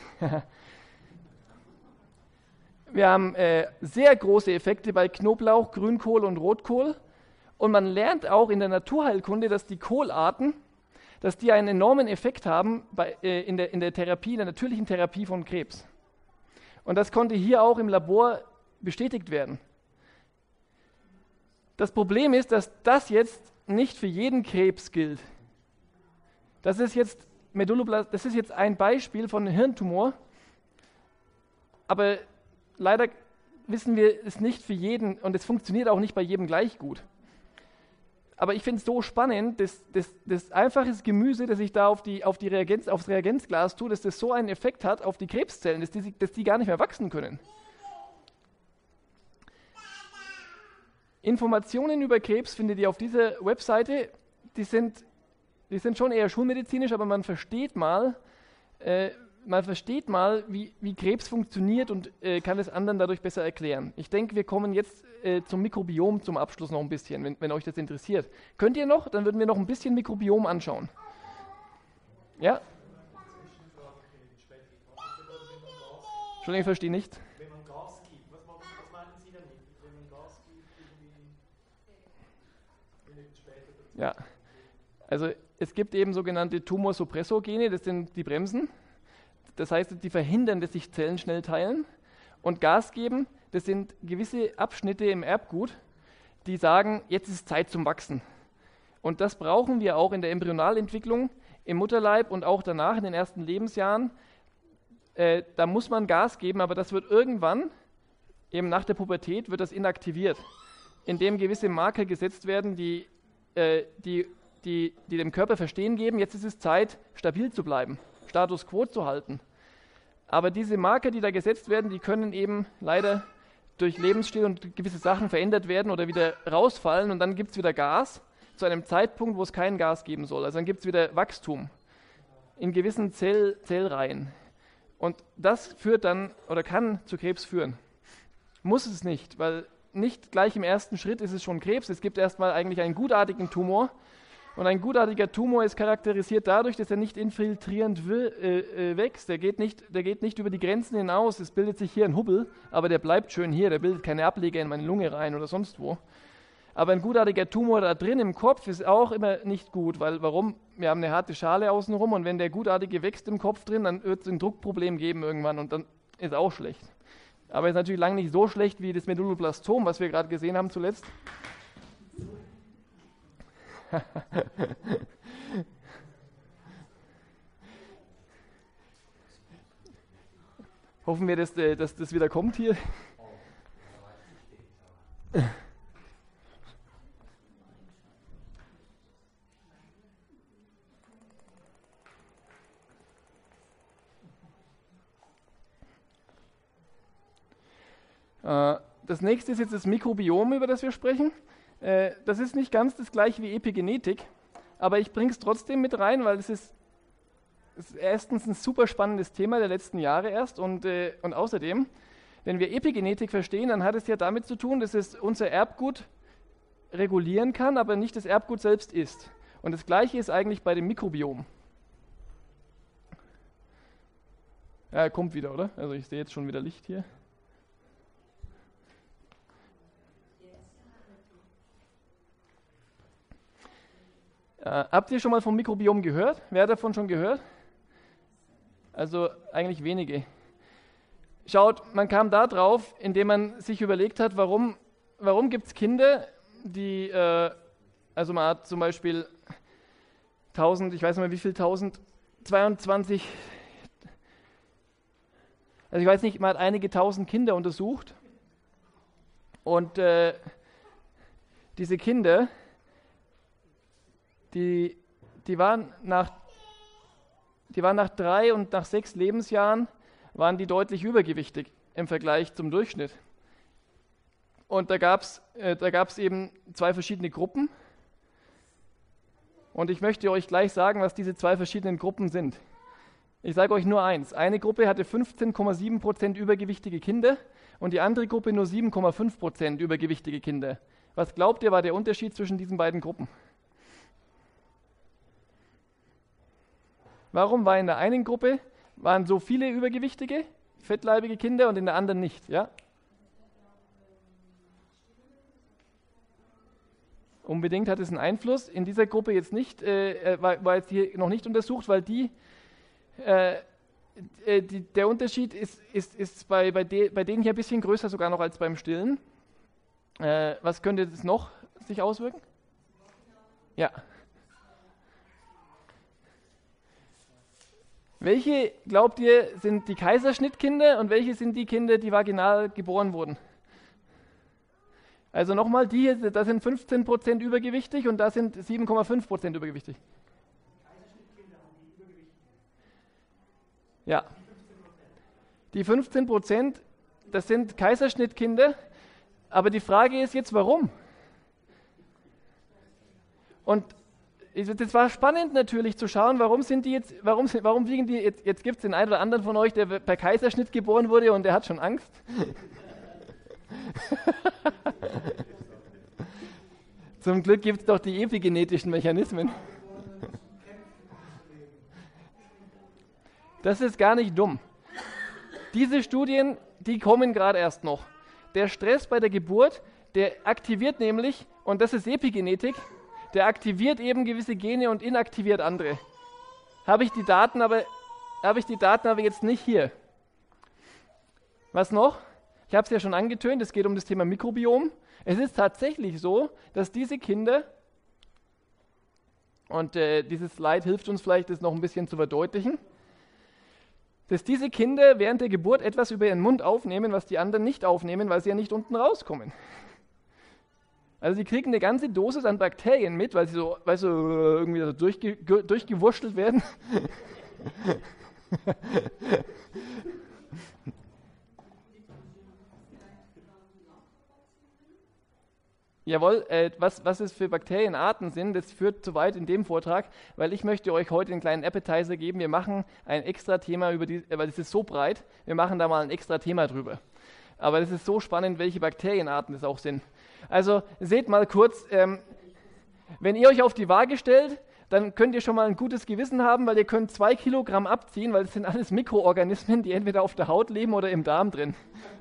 Wir haben sehr große Effekte bei Knoblauch, Grünkohl und Rotkohl. Und man lernt auch in der Naturheilkunde, dass die Kohlarten, dass die einen enormen Effekt haben in der Therapie, in der natürlichen Therapie von Krebs. Und das konnte hier auch im Labor bestätigt werden. Das Problem ist, dass das jetzt nicht für jeden Krebs gilt. Das ist jetzt ein Beispiel von einem Hirntumor, aber leider wissen wir es nicht für jeden und es funktioniert auch nicht bei jedem gleich gut. Aber ich finde es so spannend, das einfaches Gemüse, das ich da aufs Reagenzglas tue, dass das so einen Effekt hat auf die Krebszellen, dass die gar nicht mehr wachsen können. Informationen über Krebs findet ihr auf dieser Webseite, die sind schon eher schulmedizinisch, aber man versteht mal, wie Krebs funktioniert und kann es anderen dadurch besser erklären. Ich denke, wir kommen jetzt zum Mikrobiom zum Abschluss noch ein bisschen, wenn euch das interessiert. Könnt ihr noch? Dann würden wir noch ein bisschen Mikrobiom anschauen. Ja? Entschuldigung, ich verstehe nicht. Wenn man Gas gibt, was meinen Sie damit? Wenn man Gas gibt, Ja, also es gibt eben sogenannte Tumorsuppressorgene, das sind die Bremsen. Das heißt, die verhindern, dass sich Zellen schnell teilen. Und Gas geben, das sind gewisse Abschnitte im Erbgut, die sagen, jetzt ist Zeit zum Wachsen. Und das brauchen wir auch in der Embryonalentwicklung, im Mutterleib und auch danach in den ersten Lebensjahren. Da muss man Gas geben, aber das wird irgendwann, eben nach der Pubertät, wird das inaktiviert, indem gewisse Marker gesetzt werden, die dem Körper Verstehen geben, jetzt ist es Zeit, stabil zu bleiben, Status quo zu halten. Aber diese Marker, die da gesetzt werden, die können eben leider durch Lebensstil und gewisse Sachen verändert werden oder wieder rausfallen und dann gibt es wieder Gas zu einem Zeitpunkt, wo es kein Gas geben soll. Also dann gibt es wieder Wachstum in gewissen Zellreihen. Und das führt dann oder kann zu Krebs führen. Muss es nicht, weil nicht gleich im ersten Schritt ist es schon Krebs. Es gibt erstmal eigentlich einen gutartigen Tumor. Und ein gutartiger Tumor ist charakterisiert dadurch, dass er nicht infiltrierend wächst. Der geht nicht über die Grenzen hinaus. Es bildet sich hier ein Hubbel, aber der bleibt schön hier. Der bildet keine Ableger in meine Lunge rein oder sonst wo. Aber ein gutartiger Tumor da drin im Kopf ist auch immer nicht gut, weil warum? Wir haben eine harte Schale außenrum und wenn der gutartige wächst im Kopf drin, dann wird es ein Druckproblem geben irgendwann und dann ist auch schlecht. Aber ist natürlich lange nicht so schlecht wie das Medulloblastom, was wir gerade gesehen haben zuletzt. Hoffen wir, dass das wieder kommt hier. Das nächste ist jetzt das Mikrobiom, über das wir sprechen. Das ist nicht ganz das gleiche wie Epigenetik, aber ich bringe es trotzdem mit rein, weil es ist erstens ein super spannendes Thema der letzten Jahre erst und außerdem, wenn wir Epigenetik verstehen, dann hat es ja damit zu tun, dass es unser Erbgut regulieren kann, aber nicht das Erbgut selbst ist. Und das Gleiche ist eigentlich bei dem Mikrobiom. Ja, er kommt wieder, oder? Also ich sehe jetzt schon wieder Licht hier. Habt ihr schon mal vom Mikrobiom gehört? Wer hat davon schon gehört? Also eigentlich wenige. Schaut, man kam da drauf, indem man sich überlegt hat, warum gibt es Kinder, die, also man hat zum Beispiel 1000, ich weiß nicht mehr wie viel, 1022, also ich weiß nicht, man hat einige tausend Kinder untersucht und diese Kinder, die waren nach 3 und nach 6 Lebensjahren waren die deutlich übergewichtig im Vergleich zum Durchschnitt. Und da gab's eben 2 verschiedene Gruppen. Und ich möchte euch gleich sagen, was diese 2 verschiedenen Gruppen sind. Ich sage euch nur eins. Eine Gruppe hatte 15,7% übergewichtige Kinder und die andere Gruppe nur 7,5% übergewichtige Kinder. Was glaubt ihr, war der Unterschied zwischen diesen beiden Gruppen? Warum war in der einen Gruppe waren so viele übergewichtige, fettleibige Kinder und in der anderen nicht? Ja? Unbedingt hat es einen Einfluss. In dieser Gruppe jetzt nicht, war jetzt hier noch nicht untersucht, weil der Unterschied ist bei denen hier ein bisschen größer sogar noch als beim Stillen. Was könnte das noch sich auswirken? Ja. Welche, glaubt ihr, sind die Kaiserschnittkinder und welche sind die Kinder, die vaginal geboren wurden? Also nochmal, die hier, da sind 15% übergewichtig und da sind 7,5% übergewichtig. Kaiserschnittkinder haben die übergewichtig. Ja. Die 15%, das sind Kaiserschnittkinder, aber die Frage ist jetzt, warum? Und das war spannend natürlich zu schauen, warum wiegen die, jetzt gibt es den einen oder anderen von euch, der per Kaiserschnitt geboren wurde und der hat schon Angst. Zum Glück gibt es doch die epigenetischen Mechanismen. Das ist gar nicht dumm. Diese Studien, die kommen gerade erst noch. Der Stress bei der Geburt, der aktiviert nämlich, und das ist Epigenetik, der aktiviert eben gewisse Gene und inaktiviert andere. Habe ich die Daten aber jetzt nicht hier. Was noch? Ich habe es ja schon angetönt, es geht um das Thema Mikrobiom. Es ist tatsächlich so, dass diese Kinder, und dieses Slide hilft uns vielleicht, das noch ein bisschen zu verdeutlichen, dass diese Kinder während der Geburt etwas über ihren Mund aufnehmen, was die anderen nicht aufnehmen, weil sie ja nicht unten rauskommen. Also sie kriegen eine ganze Dosis an Bakterien mit, weil sie so, irgendwie so durchgewurschtelt werden. Jawohl, was es für Bakterienarten sind, das führt zu weit in dem Vortrag, weil ich möchte euch heute einen kleinen Appetizer geben. Wir machen ein extra Thema weil es ist so breit, wir machen da mal ein extra Thema drüber. Aber das ist so spannend, welche Bakterienarten das auch sind. Also seht mal kurz, wenn ihr euch auf die Waage stellt, dann könnt ihr schon mal ein gutes Gewissen haben, weil ihr könnt 2 Kilogramm abziehen, weil es sind alles Mikroorganismen, die entweder auf der Haut leben oder im Darm drin.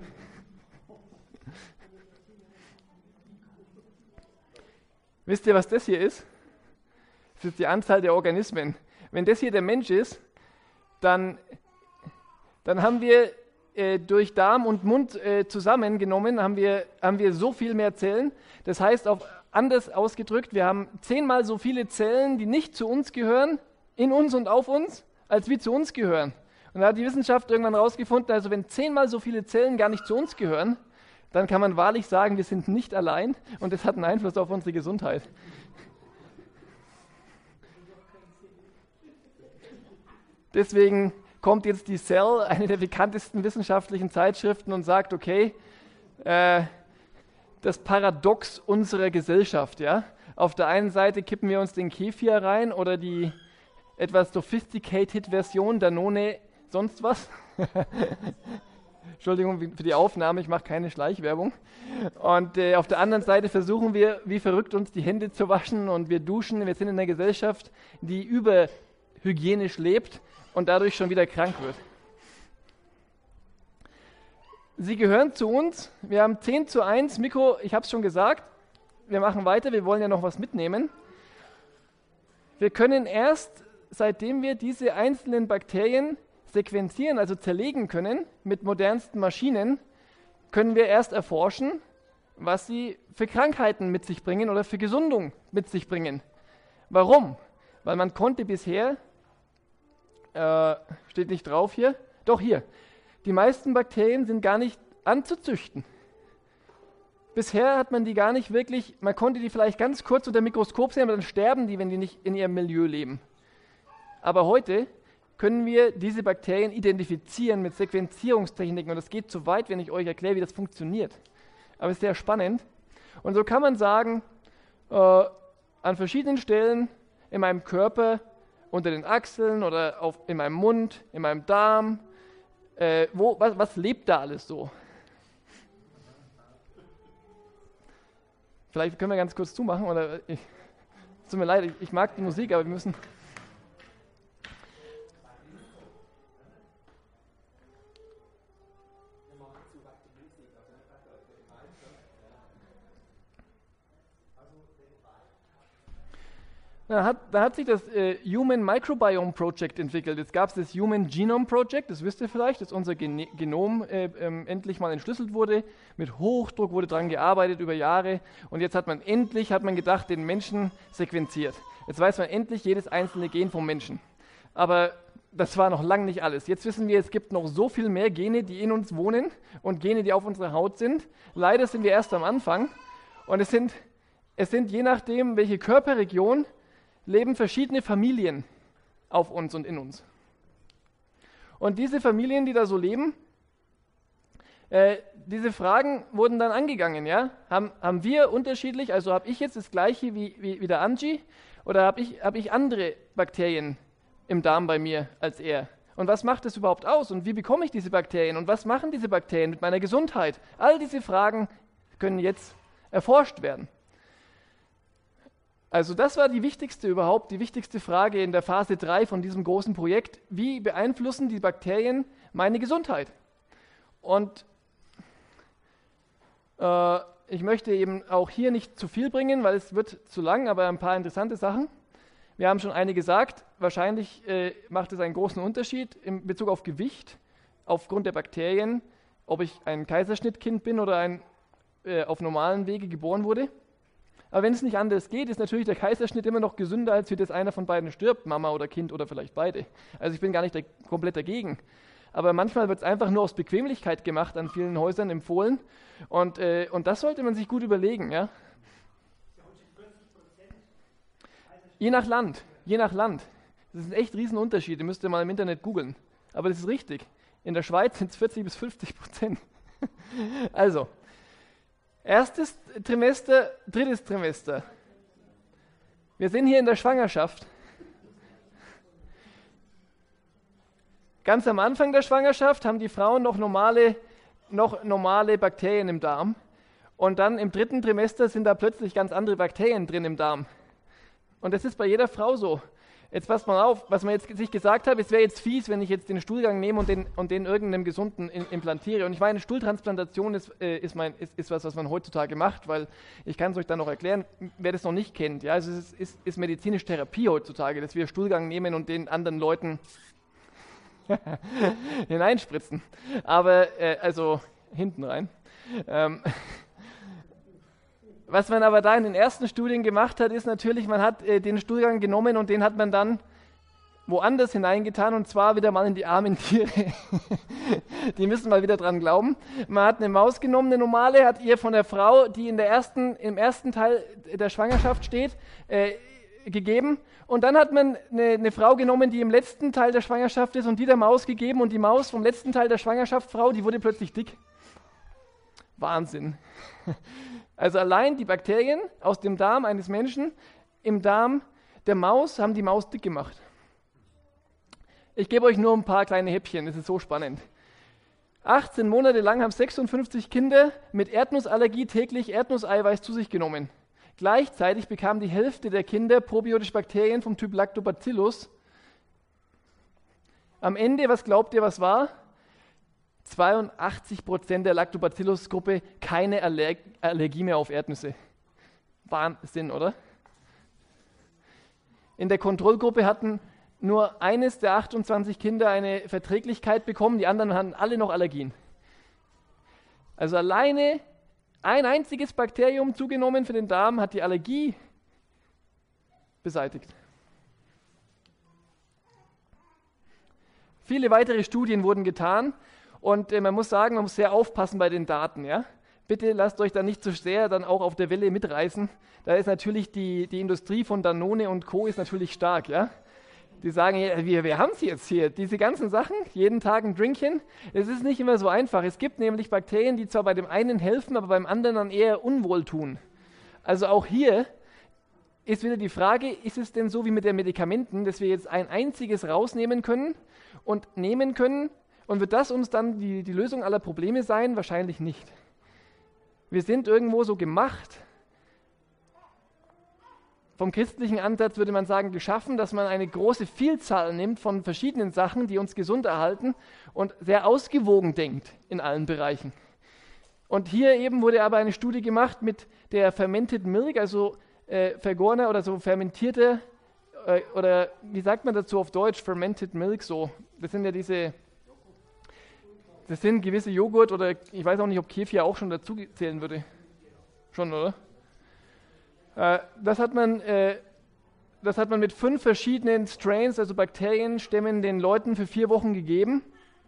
Wisst ihr, was das hier ist? Das ist die Anzahl der Organismen. Wenn das hier der Mensch ist, dann haben wir durch Darm und Mund zusammengenommen, haben wir so viel mehr Zellen. Das heißt, anders ausgedrückt, wir haben 10-mal so viele Zellen, die nicht zu uns gehören, in uns und auf uns, als wie zu uns gehören. Und da hat die Wissenschaft irgendwann herausgefunden, also wenn 10-mal so viele Zellen gar nicht zu uns gehören, dann kann man wahrlich sagen, wir sind nicht allein und das hat einen Einfluss auf unsere Gesundheit. Deswegen kommt jetzt die Cell, eine der bekanntesten wissenschaftlichen Zeitschriften, und sagt, okay, das Paradox unserer Gesellschaft, ja. Auf der einen Seite kippen wir uns den Kefir rein oder die etwas sophisticated Version, Danone, sonst was. Entschuldigung für die Aufnahme, ich mache keine Schleichwerbung. Und auf der anderen Seite versuchen wir, wie verrückt, uns die Hände zu waschen und wir duschen. Wir sind in einer Gesellschaft, die überhygienisch lebt und dadurch schon wieder krank wird. Sie gehören zu uns. Wir haben 10:1 Mikro, ich habe es schon gesagt. Wir machen weiter, wir wollen ja noch was mitnehmen. Wir können erst, seitdem wir diese einzelnen Bakterien sequenzieren, also zerlegen können, mit modernsten Maschinen, können wir erst erforschen, was sie für Krankheiten mit sich bringen oder für Gesundung mit sich bringen. Warum? Weil man konnte bisher, steht nicht drauf hier, doch hier, die meisten Bakterien sind gar nicht anzuzüchten. Bisher hat man die gar nicht wirklich, man konnte die vielleicht ganz kurz unter dem Mikroskop sehen, aber dann sterben die, wenn die nicht in ihrem Milieu leben. Aber heute können wir diese Bakterien identifizieren mit Sequenzierungstechniken und das geht zu weit, wenn ich euch erkläre, wie das funktioniert. Aber es ist sehr spannend. Und so kann man sagen, an verschiedenen Stellen in meinem Körper, unter den Achseln oder in meinem Mund, in meinem Darm, was lebt da alles so? Vielleicht können wir ganz kurz zumachen, oder es tut mir leid, ich mag die Musik, aber wir müssen... Da hat sich das Human Microbiome Project entwickelt. Jetzt gab es das Human Genome Project, das wisst ihr vielleicht, dass unser Genom endlich mal entschlüsselt wurde. Mit Hochdruck wurde daran gearbeitet über Jahre und jetzt hat man gedacht, den Menschen sequenziert. Jetzt weiß man endlich jedes einzelne Gen vom Menschen. Aber das war noch lange nicht alles. Jetzt wissen wir, es gibt noch so viel mehr Gene, die in uns wohnen und Gene, die auf unserer Haut sind. Leider sind wir erst am Anfang und es sind je nachdem, welche Körperregion, leben verschiedene Familien auf uns und in uns. Und diese Familien, die da so leben, diese Fragen wurden dann angegangen. Ja? Haben wir unterschiedlich, also habe ich jetzt das gleiche wie der Angie oder habe ich andere Bakterien im Darm bei mir als er? Und was macht das überhaupt aus? Und wie bekomme ich diese Bakterien? Und was machen diese Bakterien mit meiner Gesundheit? All diese Fragen können jetzt erforscht werden. Also das war die wichtigste Frage in der Phase 3 von diesem großen Projekt. Wie beeinflussen die Bakterien meine Gesundheit? Und ich möchte eben auch hier nicht zu viel bringen, weil es wird zu lang, aber ein paar interessante Sachen. Wir haben schon eine gesagt, wahrscheinlich macht es einen großen Unterschied in Bezug auf Gewicht, aufgrund der Bakterien, ob ich ein Kaiserschnittkind bin oder auf normalen Wege geboren wurde. Aber wenn es nicht anders geht, ist natürlich der Kaiserschnitt immer noch gesünder, als wie das einer von beiden stirbt, Mama oder Kind oder vielleicht beide. Also ich bin gar nicht komplett dagegen. Aber manchmal wird es einfach nur aus Bequemlichkeit gemacht, an vielen Häusern empfohlen. Und das sollte man sich gut überlegen. Ja? Je nach Land. Das ist ein echt Riesenunterschied, müsst ihr mal im Internet googeln. Aber das ist richtig. In der Schweiz sind es 40-50%. Also, erstes Trimester, drittes Trimester. Wir sind hier in der Schwangerschaft. Ganz am Anfang der Schwangerschaft haben die Frauen noch normale Bakterien im Darm. Und dann im dritten Trimester sind da plötzlich ganz andere Bakterien drin im Darm. Und das ist bei jeder Frau so. Jetzt passt mal auf, was man jetzt sich gesagt hat, es wäre jetzt fies, wenn ich jetzt den Stuhlgang nehme und den irgendeinem Gesunden implantiere. Und ich meine, Stuhltransplantation ist was man heutzutage macht, weil ich kann es euch dann noch erklären, wer das noch nicht kennt. Ja, also es ist medizinische Therapie heutzutage, dass wir Stuhlgang nehmen und den anderen Leuten hineinspritzen. Aber, also hinten rein. Was man aber da in den ersten Studien gemacht hat, ist natürlich, man hat den Stuhlgang genommen und den hat man dann woanders hineingetan, und zwar wieder mal in die armen Tiere. Die müssen mal wieder dran glauben. Man hat eine Maus genommen, eine normale, hat ihr von der Frau, die im ersten Teil der Schwangerschaft steht, gegeben. Und dann hat man eine Frau genommen, die im letzten Teil der Schwangerschaft ist, und die der Maus gegeben. Und die Maus vom letzten Teil der Schwangerschaft, Frau, die wurde plötzlich dick. Wahnsinn. Also allein die Bakterien aus dem Darm eines Menschen im Darm der Maus haben die Maus dick gemacht. Ich gebe euch nur ein paar kleine Häppchen, das ist so spannend. 18 Monate lang haben 56 Kinder mit Erdnussallergie täglich Erdnusseiweiß zu sich genommen. Gleichzeitig bekam die Hälfte der Kinder probiotische Bakterien vom Typ Lactobacillus. Am Ende, was glaubt ihr, was war? 82% der Lactobacillus-Gruppe keine Allergie mehr auf Erdnüsse. Wahnsinn, oder? In der Kontrollgruppe hatten nur eines der 28 Kinder eine Verträglichkeit bekommen, die anderen hatten alle noch Allergien. Also alleine ein einziges Bakterium zugenommen für den Darm hat die Allergie beseitigt. Viele weitere Studien wurden getan und man muss sagen, man muss sehr aufpassen bei den Daten. Ja? Bitte lasst euch da nicht so sehr dann auch auf der Welle mitreißen. Da ist natürlich die Industrie von Danone und Co. ist natürlich stark. Ja? Die sagen, ja, wir haben es jetzt hier, diese ganzen Sachen, jeden Tag ein Drinkchen. Es ist nicht immer so einfach. Es gibt nämlich Bakterien, die zwar bei dem einen helfen, aber beim anderen dann eher unwohl tun. Also auch hier ist wieder die Frage, ist es denn so wie mit den Medikamenten, dass wir jetzt ein einziges rausnehmen können und nehmen können, und wird das uns dann die Lösung aller Probleme sein? Wahrscheinlich nicht. Wir sind irgendwo so gemacht, vom christlichen Ansatz würde man sagen, geschaffen, dass man eine große Vielzahl nimmt von verschiedenen Sachen, die uns gesund erhalten, und sehr ausgewogen denkt in allen Bereichen. Und hier eben wurde aber eine Studie gemacht mit der Fermented Milk, also vergorene oder so fermentierte, oder wie sagt man dazu auf Deutsch, Fermented Milk so. Das sind ja das sind gewisse Joghurt, oder ich weiß auch nicht, ob Kefir auch schon dazu zählen würde. Schon, oder? Das hat man mit 5 verschiedenen Strains, also Bakterienstämmen, den Leuten für 4 Wochen gegeben.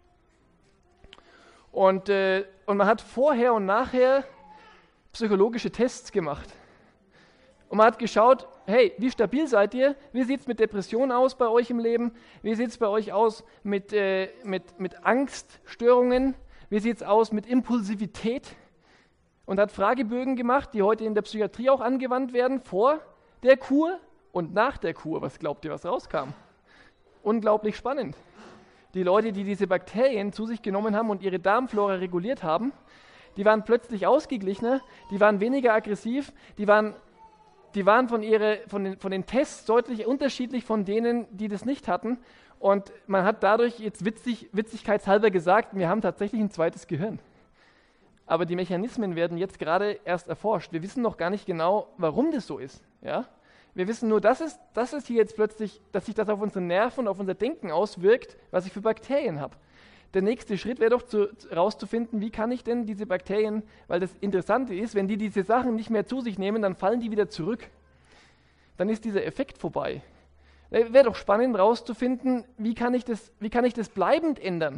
Und man hat vorher und nachher psychologische Tests gemacht. Und man hat geschaut, hey, wie stabil seid ihr? Wie sieht es mit Depressionen aus bei euch im Leben? Wie sieht es bei euch aus mit Angststörungen? Wie sieht es aus mit Impulsivität? Und hat Fragebögen gemacht, die heute in der Psychiatrie auch angewandt werden, vor der Kur und nach der Kur. Was glaubt ihr, was rauskam? Unglaublich spannend. Die Leute, die diese Bakterien zu sich genommen haben und ihre Darmflora reguliert haben, die waren plötzlich ausgeglichener, die waren weniger aggressiv, die waren von den Tests deutlich unterschiedlich von denen, die das nicht hatten. Und man hat dadurch jetzt witzigkeitshalber gesagt, wir haben tatsächlich ein zweites Gehirn. Aber die Mechanismen werden jetzt gerade erst erforscht. Wir wissen noch gar nicht genau, warum das so ist. Ja? Wir wissen nur, dass es hier jetzt plötzlich, dass sich das auf unsere Nerven und auf unser Denken auswirkt, was ich für Bakterien habe. Der nächste Schritt wäre doch herauszufinden, wie kann ich denn diese Bakterien, weil das Interessante ist, wenn die diese Sachen nicht mehr zu sich nehmen, dann fallen die wieder zurück. Dann ist dieser Effekt vorbei. Wäre doch spannend herauszufinden, wie kann ich das bleibend ändern.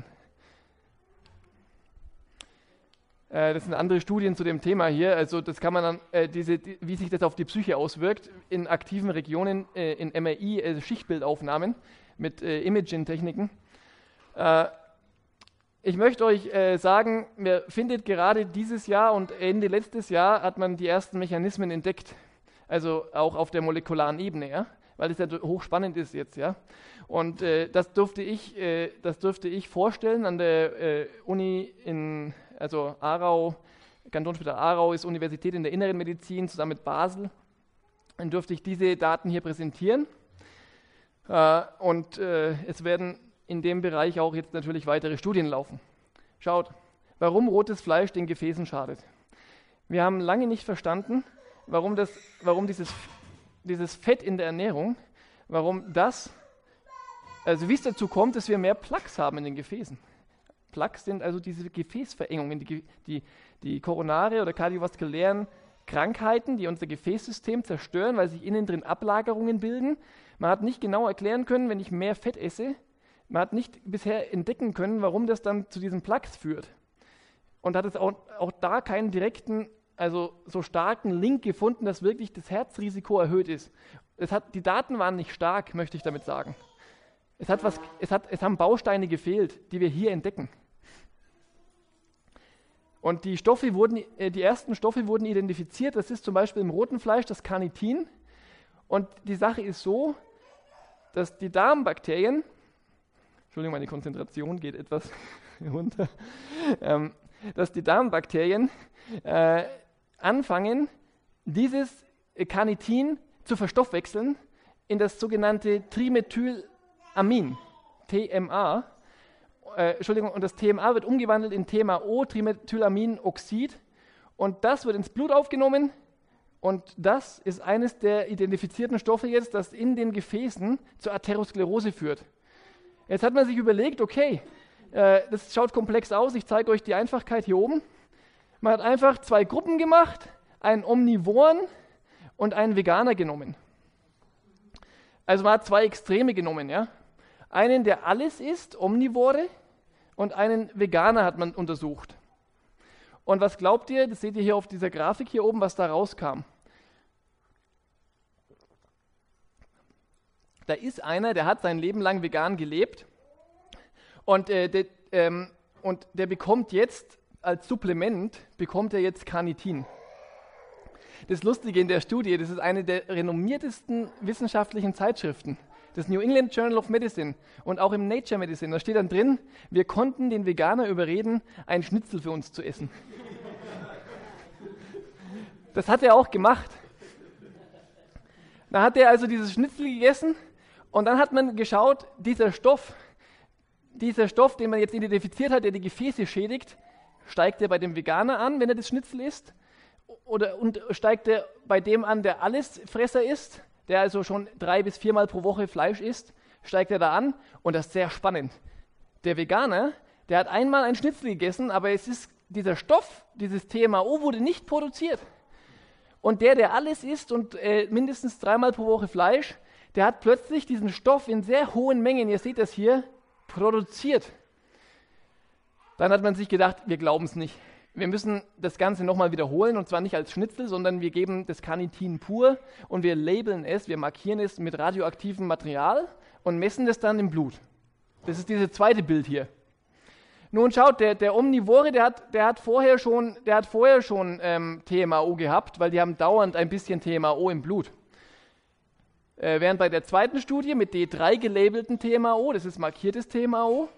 Das sind andere Studien zu dem Thema hier. Also das kann man dann, wie sich das auf die Psyche auswirkt, in aktiven Regionen, in MRI, also Schichtbildaufnahmen mit Imaging-Techniken. Ich möchte euch sagen, mir findet gerade dieses Jahr und Ende letztes Jahr hat man die ersten Mechanismen entdeckt. Also auch auf der molekularen Ebene, ja? Weil das ja hochspannend ist jetzt, ja. Und das durfte ich vorstellen an der Uni also Aarau, Kantonsspital Aarau ist Universität in der Inneren Medizin zusammen mit Basel. Dann durfte ich diese Daten hier präsentieren. Es werden in dem Bereich auch jetzt natürlich weitere Studien laufen. Schaut, warum rotes Fleisch den Gefäßen schadet. Wir haben lange nicht verstanden, warum dieses Fett in der Ernährung, also wie es dazu kommt, dass wir mehr Plaques haben in den Gefäßen. Plaques sind also diese Gefäßverengungen, die koronare oder kardiovaskulären Krankheiten, die unser Gefäßsystem zerstören, weil sich innen drin Ablagerungen bilden. Man hat nicht genau erklären können, wenn ich mehr Fett esse, man hat nicht bisher entdecken können, warum das dann zu diesem Plaques führt. Und hat es auch da keinen direkten, also so starken Link gefunden, dass wirklich das Herzrisiko erhöht ist. Die Daten waren nicht stark, möchte ich damit sagen. Es haben Bausteine gefehlt, die wir hier entdecken. Und die ersten Stoffe wurden identifiziert. Das ist zum Beispiel im roten Fleisch das Carnitin. Und die Sache ist so, dass die Darmbakterien, Entschuldigung, meine Konzentration geht etwas runter, dass die Darmbakterien anfangen, dieses Carnitin zu verstoffwechseln in das sogenannte Trimethylamin, TMA. Und das TMA wird umgewandelt in TMAO, Trimethylaminoxid, und das wird ins Blut aufgenommen, und das ist eines der identifizierten Stoffe jetzt, das in den Gefäßen zur Atherosklerose führt. Jetzt hat man sich überlegt, okay, das schaut komplex aus, ich zeige euch die Einfachkeit hier oben. Man hat einfach 2 Gruppen gemacht, einen Omnivoren und einen Veganer genommen. Also man hat 2 Extreme genommen, ja. Einen, der alles isst, Omnivore, und einen Veganer hat man untersucht. Und was glaubt ihr, das seht ihr hier auf dieser Grafik hier oben, was da rauskam. Da ist einer, der hat sein Leben lang vegan gelebt und der bekommt jetzt als Supplement, bekommt er jetzt Carnitin. Das Lustige in der Studie, das ist eine der renommiertesten wissenschaftlichen Zeitschriften, das New England Journal of Medicine und auch im Nature Medicine, da steht dann drin, wir konnten den Veganer überreden, einen Schnitzel für uns zu essen. Das hat er auch gemacht. Da hat er also dieses Schnitzel gegessen und dann hat man geschaut, dieser Stoff, den man jetzt identifiziert hat, der die Gefäße schädigt, steigt er bei dem Veganer an, wenn er das Schnitzel isst, und steigt er bei dem an, der Allesfresser ist, der also schon 3 bis 4 Mal pro Woche Fleisch isst, steigt er da an, und das ist sehr spannend. Der Veganer, der hat einmal ein Schnitzel gegessen, aber dieser Stoff, dieses TMAO wurde nicht produziert. Und der alles isst und mindestens 3 Mal pro Woche Fleisch, der hat plötzlich diesen Stoff in sehr hohen Mengen, ihr seht das hier, produziert. Dann hat man sich gedacht, wir glauben es nicht. Wir müssen das Ganze nochmal wiederholen, und zwar nicht als Schnitzel, sondern wir geben das Carnitin pur und wir labeln es, wir markieren es mit radioaktivem Material und messen das dann im Blut. Das ist dieses zweite Bild hier. Nun schaut, der Omnivore, der hat vorher schon TMAO gehabt, weil die haben dauernd ein bisschen TMAO im Blut. Während bei der zweiten Studie mit D3 gelabelten TMAO, das ist markiertes TMAO,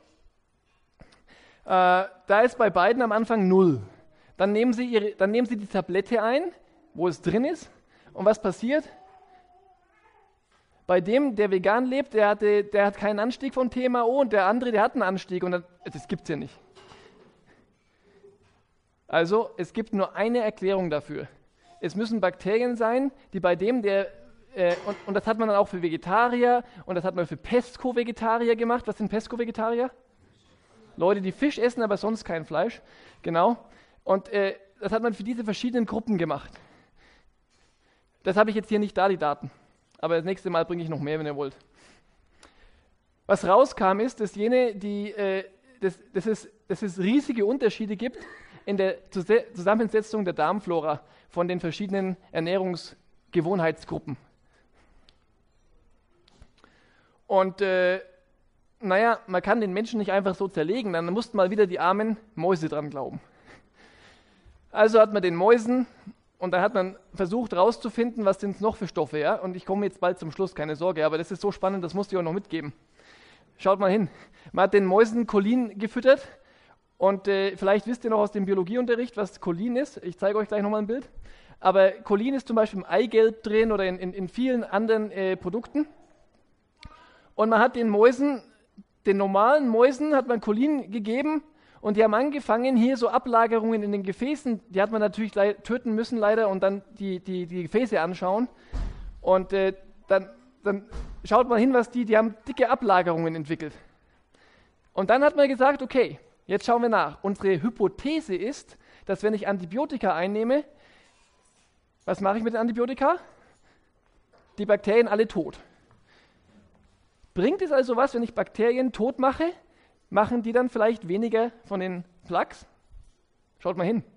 da ist bei beiden am Anfang 0. Dann nehmen Sie die Tablette ein, wo es drin ist, und was passiert? Bei dem, der vegan lebt, der hat keinen Anstieg von TMAO, und der andere, der hat einen Anstieg, und das gibt es ja nicht. Also, es gibt nur eine Erklärung dafür. Es müssen Bakterien sein, die bei dem, und das hat man dann auch für Vegetarier, und das hat man für Pesco-Vegetarier gemacht. Was sind Pesco-Vegetarier? Leute, die Fisch essen, aber sonst kein Fleisch. Genau. Und das hat man für diese verschiedenen Gruppen gemacht. Das habe ich jetzt hier nicht da, die Daten. Aber das nächste Mal bringe ich noch mehr, wenn ihr wollt. Was rauskam, ist, dass es riesige Unterschiede gibt in der Zusammensetzung der Darmflora von den verschiedenen Ernährungsgewohnheitsgruppen. Und man kann den Menschen nicht einfach so zerlegen, dann mussten mal wieder die armen Mäuse dran glauben. Also hat man den Mäusen, und dann hat man versucht herauszufinden, was sind es noch für Stoffe, ja? Und ich komme jetzt bald zum Schluss, keine Sorge, aber das ist so spannend, das musste ich auch noch mitgeben. Schaut mal hin. Man hat den Mäusen Cholin gefüttert, und vielleicht wisst ihr noch aus dem Biologieunterricht, was Cholin ist. Ich zeige euch gleich nochmal ein Bild. Aber Cholin ist zum Beispiel im Eigelb drin oder in vielen anderen Produkten. Und man hat den normalen Mäusen hat man Cholin gegeben, und die haben angefangen, hier so Ablagerungen in den Gefäßen, die hat man natürlich töten müssen leider, und dann die Gefäße anschauen. Und dann schaut man hin, die haben dicke Ablagerungen entwickelt. Und dann hat man gesagt, okay, jetzt schauen wir nach. Unsere Hypothese ist, dass wenn ich Antibiotika einnehme, Was mache ich mit den Antibiotika? Die Bakterien alle tot. Bringt es also was, wenn ich Bakterien tot mache? Machen die dann vielleicht weniger von den Plaques? Schaut mal hin.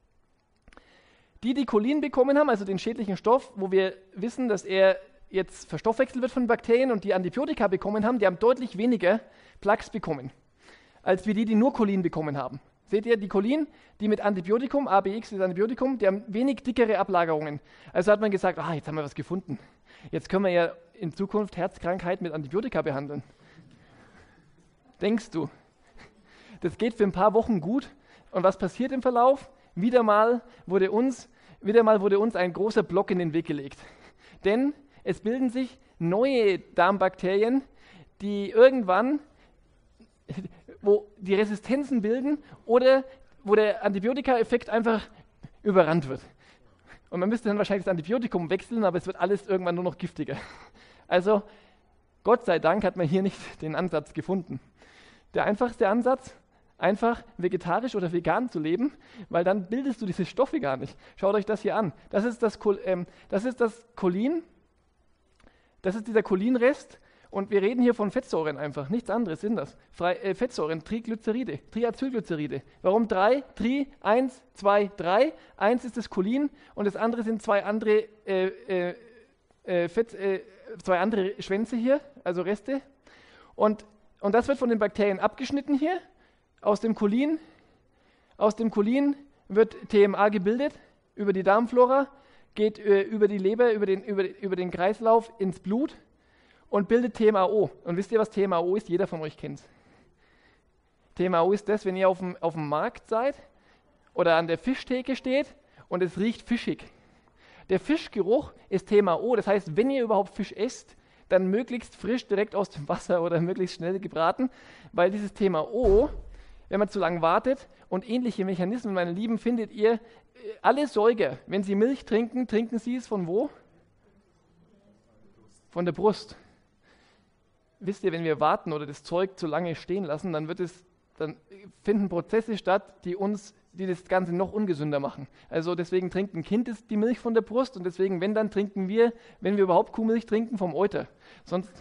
Die Cholin bekommen haben, also den schädlichen Stoff, wo wir wissen, dass er jetzt verstoffwechselt wird von Bakterien und die Antibiotika bekommen haben, die haben deutlich weniger Plaques bekommen, als wir die nur Cholin bekommen haben. Seht ihr, die Cholin, die mit Antibiotikum, ABX ist Antibiotikum, die haben wenig dickere Ablagerungen. Also hat man gesagt, jetzt haben wir was gefunden. Jetzt können wir ja in Zukunft Herzkrankheiten mit Antibiotika behandeln. Denkst du? Das geht für ein paar Wochen gut. Und was passiert im Verlauf? Wieder mal wurde uns ein großer Block in den Weg gelegt. Denn es bilden sich neue Darmbakterien, die irgendwann, wo die Resistenzen bilden oder wo der Antibiotika-Effekt einfach überrannt wird. Und man müsste dann wahrscheinlich das Antibiotikum wechseln, aber es wird alles irgendwann nur noch giftiger. Also Gott sei Dank hat man hier nicht den Ansatz gefunden. Der einfachste Ansatz, einfach vegetarisch oder vegan zu leben, weil dann bildest du diese Stoffe gar nicht. Schaut euch das hier an. Das ist das Cholin, das ist dieser Cholinrest und wir reden hier von Fettsäuren einfach, nichts anderes sind das. Fettsäuren, Triglyceride, Triacylglyceride. Warum 3? Tri, 1, 2, 3. 1 ist das Cholin und das andere sind zwei andere Schwänze hier, also Reste. Und das wird von den Bakterien abgeschnitten hier. Aus dem Cholin wird TMA gebildet über die Darmflora, geht über die Leber, über den Kreislauf ins Blut und bildet TMAO. Und wisst ihr, was TMAO ist? Jeder von euch kennt es. TMAO ist das, wenn ihr auf dem Markt seid oder an der Fischtheke steht und es riecht fischig. Der Fischgeruch ist TMAO, das heißt, wenn ihr überhaupt Fisch esst, dann möglichst frisch direkt aus dem Wasser oder möglichst schnell gebraten, weil dieses TMAO, wenn man zu lange wartet und ähnliche Mechanismen, meine Lieben, findet ihr, alle Säuger, wenn sie Milch trinken, trinken sie es von wo? Von der Brust. Wisst ihr, wenn wir warten oder das Zeug zu lange stehen lassen, dann finden Prozesse statt, die das Ganze noch ungesünder machen. Also deswegen trinkt ein Kind die Milch von der Brust und deswegen, dann trinken wir, wenn wir überhaupt Kuhmilch trinken, vom Euter. Sonst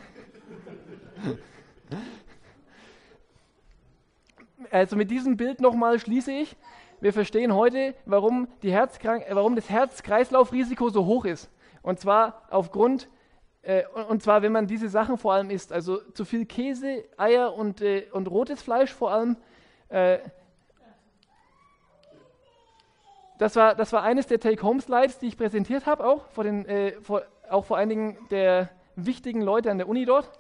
also mit diesem Bild nochmal schließe ich. Wir verstehen heute, warum das Herz-Kreislauf-Risiko so hoch ist. Und zwar wenn man diese Sachen vor allem isst. Also zu viel Käse, Eier und rotes Fleisch vor allem. Das war eines der Take-Home-Slides, die ich präsentiert habe, auch vor einigen der wichtigen Leute an der Uni dort.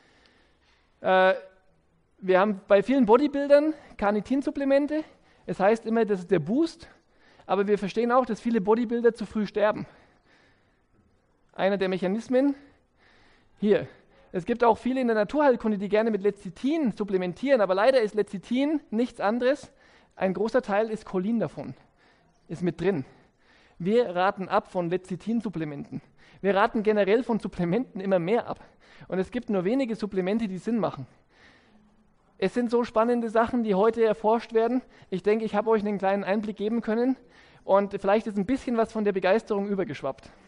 Wir haben bei vielen Bodybuildern Carnitin-Supplemente. Es heißt immer, das ist der Boost, aber wir verstehen auch, dass viele Bodybuilder zu früh sterben. Einer der Mechanismen hier. Es gibt auch viele in der Naturheilkunde, die gerne mit Lecithin supplementieren, aber leider ist Lecithin nichts anderes. Ein großer Teil ist Cholin davon, ist mit drin. Wir raten ab von Lecithin-Supplementen. Wir raten generell von Supplementen immer mehr ab. Und es gibt nur wenige Supplemente, die Sinn machen. Es sind so spannende Sachen, die heute erforscht werden. Ich denke, ich habe euch einen kleinen Einblick geben können und vielleicht ist ein bisschen was von der Begeisterung übergeschwappt.